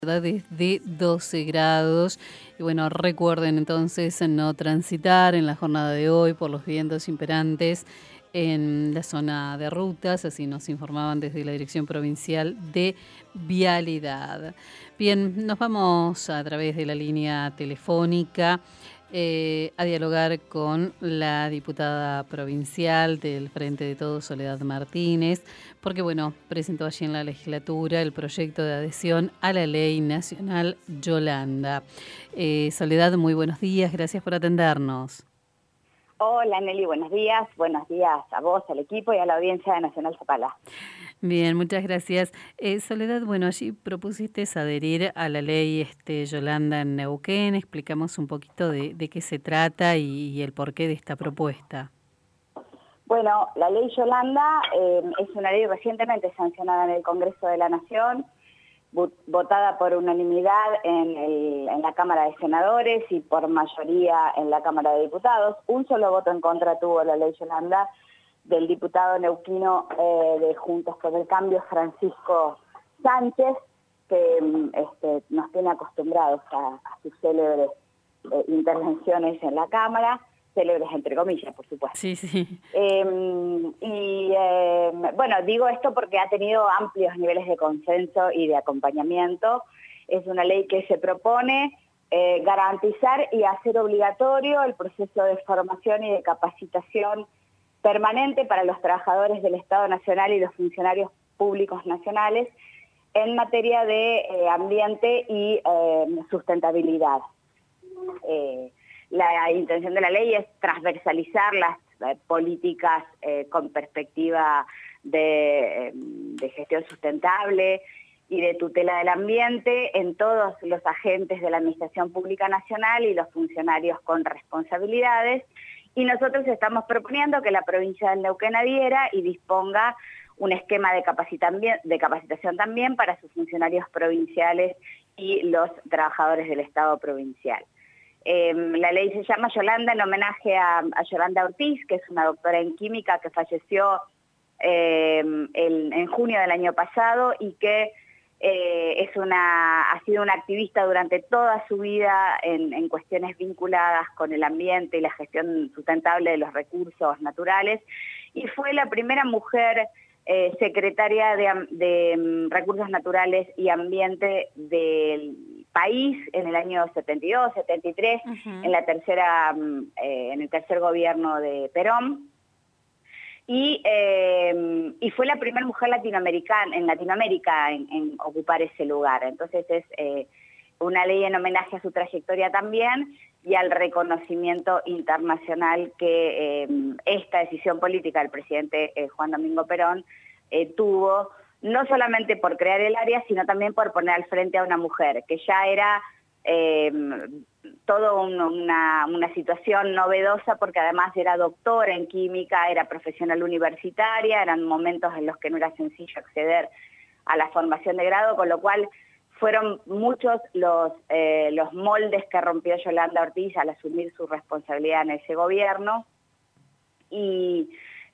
de 12 grados. Y bueno, recuerden entonces no transitar en la jornada de hoy por los vientos imperantes en la zona de rutas, así nos informaban desde la Dirección Provincial de Vialidad. Bien, nos vamos a través de la línea telefónica a dialogar con la diputada provincial del Frente de Todos, Soledad Martínez, porque bueno, presentó allí en la legislatura el proyecto de adhesión a la Ley Nacional Yolanda. Soledad, muy buenos días, gracias por atendernos. Hola Nelly, buenos días a vos, al equipo y a la audiencia de Nacional Zapala. Bien, muchas gracias. Soledad, bueno, allí propusiste adherir a la ley Yolanda en Neuquén. Explicamos un poquito de qué se trata y el porqué de esta propuesta. Bueno, la ley Yolanda es una ley recientemente sancionada en el Congreso de la Nación, votada por unanimidad en la Cámara de Senadores y por mayoría en la Cámara de Diputados. Un solo voto en contra tuvo la ley Yolanda del diputado neuquino de Juntos por el Cambio, Francisco Sánchez, que nos tiene acostumbrados a sus célebres intervenciones en la Cámara, célebres entre comillas, por supuesto. Sí, sí. Bueno, digo esto porque ha tenido amplios niveles de consenso y de acompañamiento. Es una ley que se propone garantizar y hacer obligatorio el proceso de formación y de capacitación permanente para los trabajadores del Estado Nacional y los funcionarios públicos nacionales en materia de ambiente y sustentabilidad. La intención de la ley es transversalizar las políticas con perspectiva de gestión sustentable y de tutela del ambiente en todos los agentes de la Administración Pública Nacional y los funcionarios con responsabilidades. Y nosotros estamos proponiendo que la provincia del Neuquén adhiera y disponga un esquema de capacitación también para sus funcionarios provinciales y los trabajadores del Estado provincial. La ley se llama Yolanda en homenaje a Yolanda Ortiz, que es una doctora en química que falleció en junio del año pasado y que ha sido una activista durante toda su vida en cuestiones vinculadas con el ambiente y la gestión sustentable de los recursos naturales, y fue la primera mujer secretaria de Recursos Naturales y Ambiente del país en el año 72, 73, en el tercer gobierno de Perón. Y fue la primera mujer latinoamericana en ocupar ese lugar. Entonces es una ley en homenaje a su trayectoria también y al reconocimiento internacional que esta decisión política del presidente Juan Domingo Perón tuvo, no solamente por crear el área, sino también por poner al frente a una mujer, que ya era toda una situación novedosa, porque además era doctora en química, era profesional universitaria, eran momentos en los que no era sencillo acceder a la formación de grado, con lo cual fueron muchos los moldes que rompió Yolanda Ortiz al asumir su responsabilidad en ese gobierno, y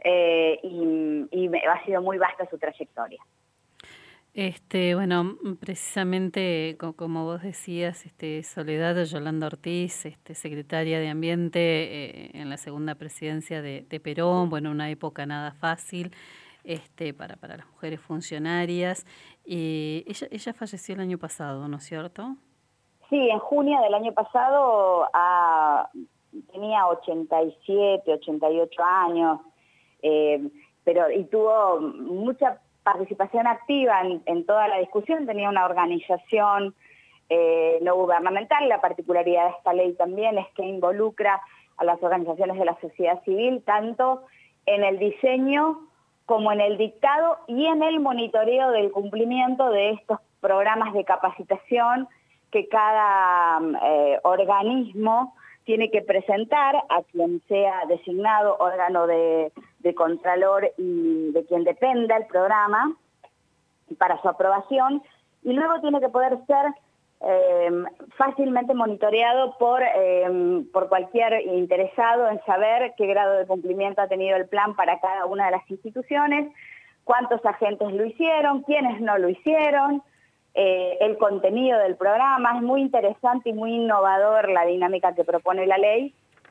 ha sido muy vasta su trayectoria. Bueno, precisamente como vos decías, Soledad Yolanda Ortiz, secretaria de Ambiente en la segunda presidencia de Perón, bueno, una época nada fácil para las mujeres funcionarias. Ella falleció el año pasado, ¿no es cierto? Sí, en junio del año pasado tenía 87, 88 años, y tuvo mucha participación activa en toda la discusión. Tenía una organización no gubernamental. La particularidad de esta ley también es que involucra a las organizaciones de la sociedad civil, tanto en el diseño como en el dictado y en el monitoreo del cumplimiento de estos programas de capacitación que cada organismo tiene que presentar a quien sea designado órgano de contralor y de quien dependa el programa para su aprobación, y luego tiene que poder ser fácilmente monitoreado por cualquier interesado en saber qué grado de cumplimiento ha tenido el plan para cada una de las instituciones, cuántos agentes lo hicieron, quiénes no lo hicieron, el contenido del programa. Es muy interesante y muy innovador la dinámica que propone la ley.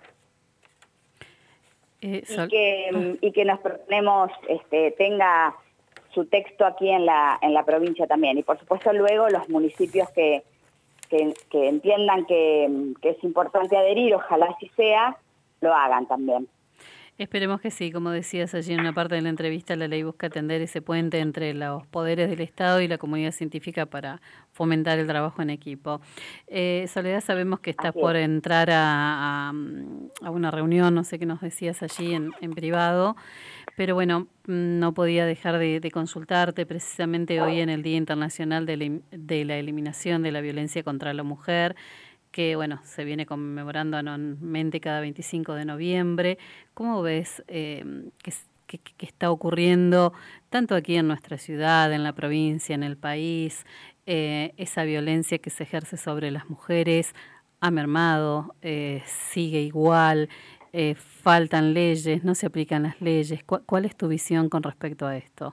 Y que nos proponemos tenga su texto aquí en la provincia también. Y por supuesto luego los municipios que entiendan que es importante adherir, ojalá así sea, lo hagan también. Esperemos que sí, como decías allí en una parte de la entrevista, la ley busca tender ese puente entre los poderes del Estado y la comunidad científica para fomentar el trabajo en equipo. Soledad, sabemos que estás por entrar a una reunión, no sé qué nos decías allí en privado, pero bueno, no podía dejar de consultarte precisamente hoy en el Día Internacional de la Eliminación de la Violencia contra la Mujer, que bueno, se viene conmemorando anualmente cada 25 de noviembre. ¿Cómo ves que está ocurriendo tanto aquí en nuestra ciudad, en la provincia, en el país? Esa violencia que se ejerce sobre las mujeres ha mermado, sigue igual, faltan leyes, no se aplican las leyes. ¿Cuál es tu visión con respecto a esto?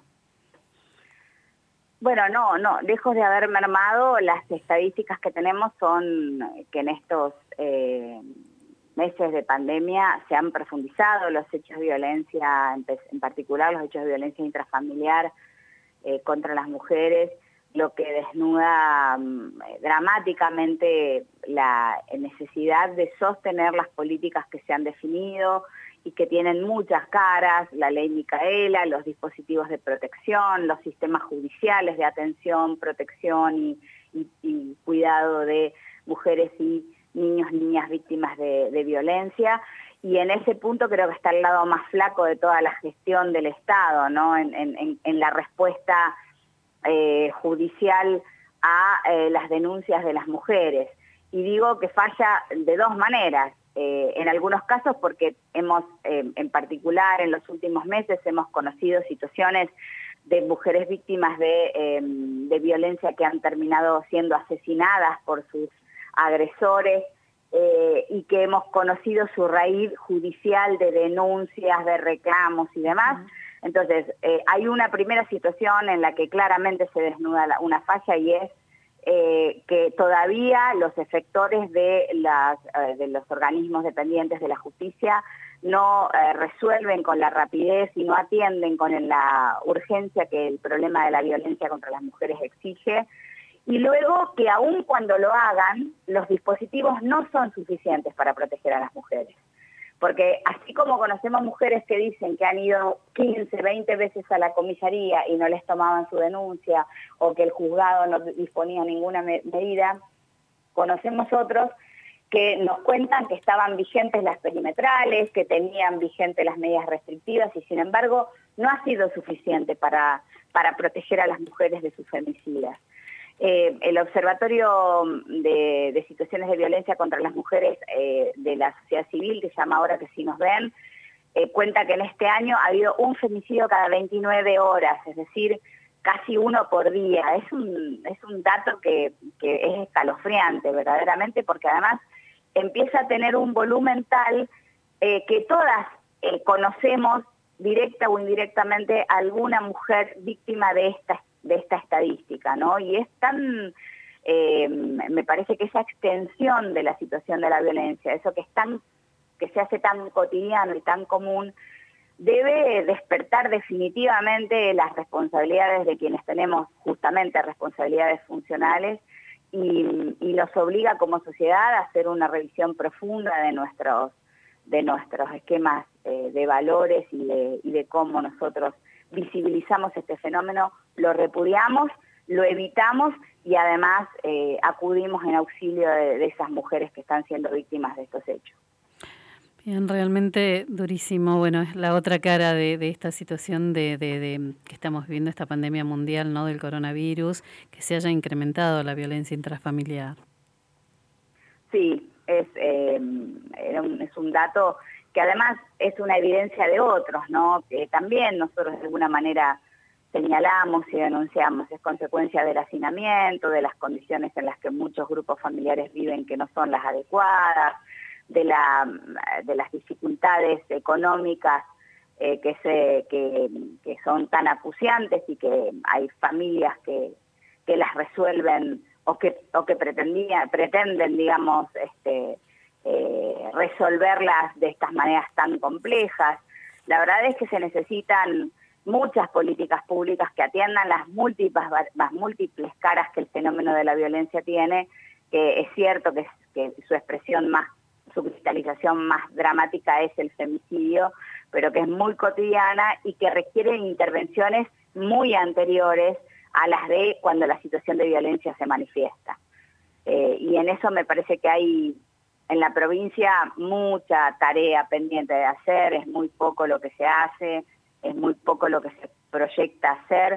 Bueno, no, lejos de haber mermado, las estadísticas que tenemos son que en estos meses de pandemia se han profundizado los hechos de violencia, en particular los hechos de violencia intrafamiliar contra las mujeres, lo que desnuda dramáticamente la necesidad de sostener las políticas que se han definido y que tienen muchas caras: la ley Micaela, los dispositivos de protección, los sistemas judiciales de atención, protección y cuidado de mujeres y niñas víctimas de violencia. Y en ese punto creo que está el lado más flaco de toda la gestión del Estado, ¿no? En la respuesta judicial a las denuncias de las mujeres. Y digo que falla de dos maneras. En algunos casos porque hemos, en particular en los últimos meses, hemos conocido situaciones de mujeres víctimas de violencia que han terminado siendo asesinadas por sus agresores y que hemos conocido su raíz judicial de denuncias, de reclamos y demás. Entonces, hay una primera situación en la que claramente se desnuda una falla y es que todavía los efectores de los organismos dependientes de la justicia no resuelven con la rapidez y no atienden con la urgencia que el problema de la violencia contra las mujeres exige. Y luego que aun cuando lo hagan, los dispositivos no son suficientes para proteger a las mujeres. Porque así como conocemos mujeres que dicen que han ido 15, 20 veces a la comisaría y no les tomaban su denuncia, o que el juzgado no disponía ninguna medida, conocemos otros que nos cuentan que estaban vigentes las perimetrales, que tenían vigentes las medidas restrictivas, y sin embargo no ha sido suficiente para proteger a las mujeres de sus femicidas. El Observatorio de Situaciones de Violencia contra las Mujeres de la sociedad civil, que se llama Ahora que sí nos ven, cuenta que en este año ha habido un femicidio cada 29 horas, es decir, casi uno por día. Es un dato que es escalofriante verdaderamente, porque además empieza a tener un volumen tal que todas conocemos directa o indirectamente a alguna mujer víctima de esta estadística, ¿no? Y es tan, me parece que esa extensión de la situación de la violencia, eso que se hace tan cotidiano y tan común, debe despertar definitivamente las responsabilidades de quienes tenemos justamente responsabilidades funcionales y nos obliga como sociedad a hacer una revisión profunda de nuestros esquemas de valores y de cómo nosotros visibilizamos este fenómeno, lo repudiamos, lo evitamos y además acudimos en auxilio de esas mujeres que están siendo víctimas de estos hechos. Bien, realmente durísimo. Bueno, es la otra cara de esta situación de que estamos viviendo, esta pandemia mundial, ¿no?, del coronavirus, que se haya incrementado la violencia intrafamiliar. Sí, es un dato que además es una evidencia de otros, ¿no?, que también nosotros de alguna manera señalamos y denunciamos. Es consecuencia del hacinamiento, de las condiciones en las que muchos grupos familiares viven que no son las adecuadas, de las dificultades económicas que son tan acuciantes y que hay familias que que las resuelven o que pretenden, digamos, resolverlas de estas maneras tan complejas. La verdad es que se necesitan muchas políticas públicas que atiendan las múltiples caras que el fenómeno de la violencia tiene, que es cierto que su expresión su cristalización más dramática es el femicidio, pero que es muy cotidiana y que requiere intervenciones muy anteriores a las de cuando la situación de violencia se manifiesta. Y en eso me parece que hay en la provincia mucha tarea pendiente de hacer, es muy poco lo que se hace, es muy poco lo que se proyecta hacer,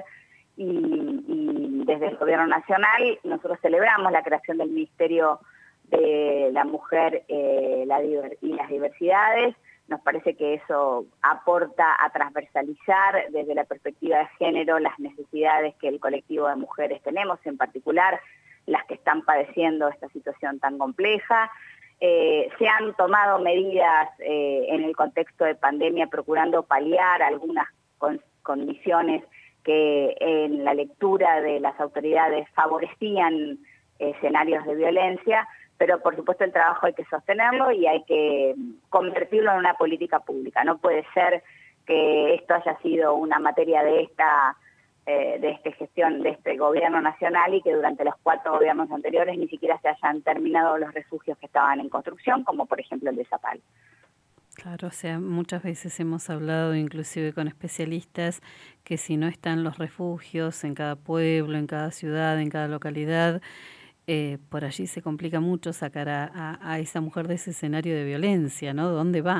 y desde el Gobierno Nacional nosotros celebramos la creación del Ministerio de la Mujer y las Diversidades. Nos parece que eso aporta a transversalizar desde la perspectiva de género las necesidades que el colectivo de mujeres tenemos, en particular las que están padeciendo esta situación tan compleja. Se han tomado medidas en el contexto de pandemia procurando paliar algunas condiciones que en la lectura de las autoridades favorecían escenarios de violencia, pero por supuesto el trabajo hay que sostenerlo y hay que convertirlo en una política pública. No puede ser que esto haya sido una materia de esta gestión, de este gobierno nacional, y que durante los 4 gobiernos anteriores ni siquiera se hayan terminado los refugios que estaban en construcción, como por ejemplo el de Zapal. Claro, o sea, muchas veces hemos hablado inclusive con especialistas que si no están los refugios en cada pueblo, en cada ciudad, en cada localidad, por allí se complica mucho sacar a esa mujer de ese escenario de violencia, ¿no? ¿Dónde va?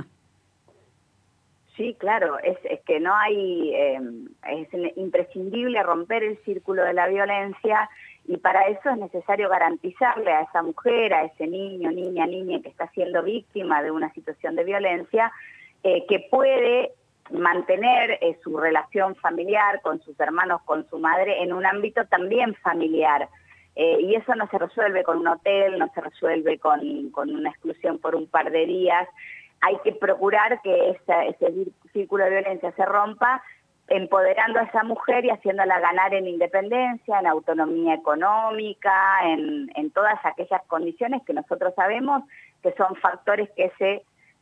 Sí, claro, es que no hay, es imprescindible romper el círculo de la violencia, y para eso es necesario garantizarle a esa mujer, a ese niño, niña que está siendo víctima de una situación de violencia, que puede mantener su relación familiar con sus hermanos, con su madre, en un ámbito también familiar. Y eso no se resuelve con un hotel, no se resuelve con una exclusión por un par de días. Hay que procurar que ese círculo de violencia se rompa, empoderando a esa mujer y haciéndola ganar en independencia, en autonomía económica, en todas aquellas condiciones que nosotros sabemos que son factores que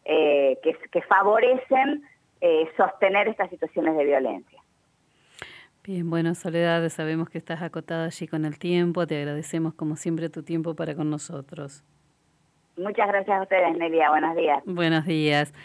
favorecen sostener estas situaciones de violencia. Bien, bueno, Soledad, sabemos que estás acotada allí con el tiempo, te agradecemos como siempre tu tiempo para con nosotros. Muchas gracias a ustedes, Nelia, buenos días. Buenos días.